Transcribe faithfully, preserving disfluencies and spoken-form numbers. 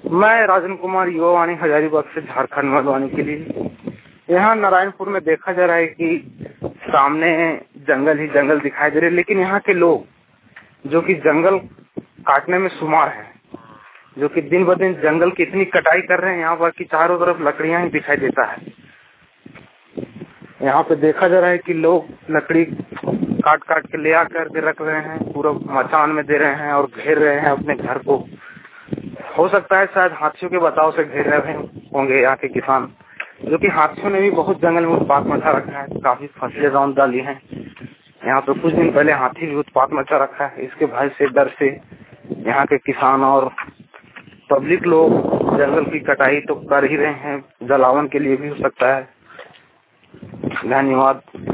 मैं राजन कुमार युवावाणी हजारीबाग से झारखंड मधुबनी के लिए। यहाँ नारायणपुर में देखा जा रहा है कि सामने जंगल ही जंगल दिखाई दे रहे, लेकिन यहाँ के लोग जो कि जंगल काटने में शुमार हैं, जो कि दिन ब दिन जंगल की इतनी कटाई कर रहे हैं यहाँ पर कि चारों तरफ लकड़ियां ही दिखाई देता है। यहाँ पे देखा जा रहा है कि लोग लकड़ी काट काट के ले आकर के रख रहे हैं, पूरा मचान में दे रहे हैं और घेर रहे हैं अपने घर को। हो सकता है शायद हाथियों के बचाव से घेर रहे होंगे यहाँ के किसान, जो कि हाथियों ने भी बहुत जंगल में उत्पात मचा रखा है। काफी फसलें रौंद डाली हैं। यहाँ पे कुछ दिन पहले हाथी भी उत्पात मचा रखा है। इसके भय से, डर से यहाँ के किसान और पब्लिक लोग जंगल की कटाई तो कर ही रहे हैं, जलावन के लिए भी हो सकता है। धन्यवाद।